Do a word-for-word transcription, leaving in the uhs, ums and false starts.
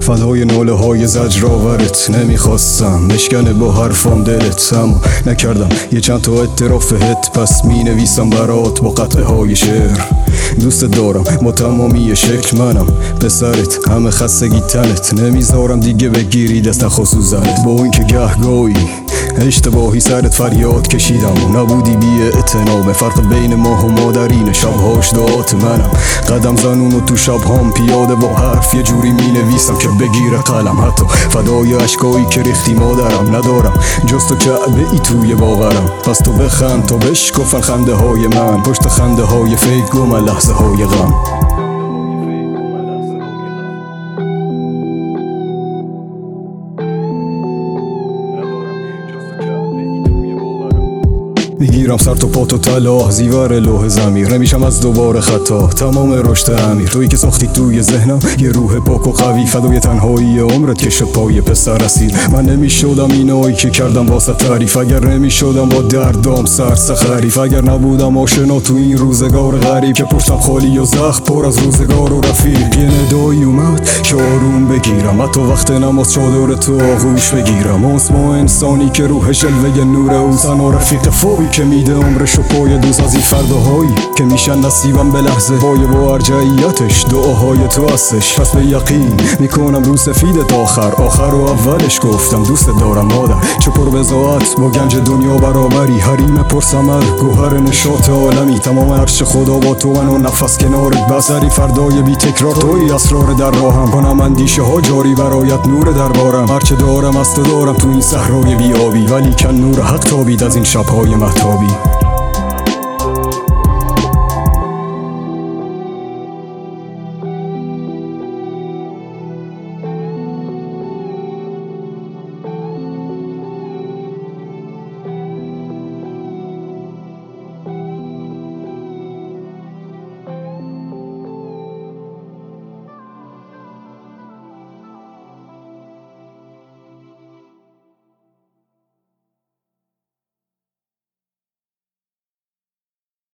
فدای ناله های زجرآورت، نمیخواستم مشکنه با حرفام دلت، اما نکردم یه چند تا اعتراف هت، پس می نویسم برات با قطعه های شعر. دوست دارم با تمامی شکل، منم پسرت، همه خستگی تنت، نمیذارم دیگه بگیری دست خصوصت. با این که گهگاهی اشتباهی سرت فریاد کشیدم و نبودی بی اعتناب، فرق بین ما و مادرین شبهاش دعات منم. قدم زنون و تو شبهام پیاده و حرف یه جوری می نویسم که بگیره قلم، حتی فدای عشقایی که ریختی مادرم. ندارم جز تو کعبه ای توی باورم، پس تو بخند تا بشکفن خنده های من، پشت خنده های فیک گم لحظه های غم. میگیرم سر تو پا تو طلا، زیور لوح زمیر، نمیشم از دوباره خطا، تمام رشد امیر. تویی که ساختی توی ذهنم یه روح پاک و قوی، فدای تنهایی عمرت که شد پای پسر اسیر. من نمیشدم اینایی که کردم واسه تعریف، اگر نمیشدم با دردام سرسخریف، اگر نبودم آشنا تو این روزگار غریب که پشتم خالی و زخم پر از روزگار و رفیق. یه ندایی اومد که آروم بگیرم، حتی وقت نماز چادر تو آغوش بگیرم. اسم انسانی که روحش جلوه نور اوسن و رفیق فوقی که میده عمرشو پای دوز از این فرداهایی که میشن نصیبم به لحظه پای و ارجعیتش دعاهای تو هستش. پس به یقین میکنم رو سفید تا آخر، آخر و اولش گفتم دوست دارم مادر. چه پر بضاعت با گنج دنیا برابری، حریم پر ثمر گوهر نشاط عالمی. تمام عرش خدا با تو و نفس کنارت، بسری فردای بی تکرار توی اسرار در راهم. کنم اندیشه ها جاری برایت نور دربارم، هرچه دارم از تو دارم تو این صحرای بی آبی، ولی کن نور حق تابید از این شبهای مهتابی.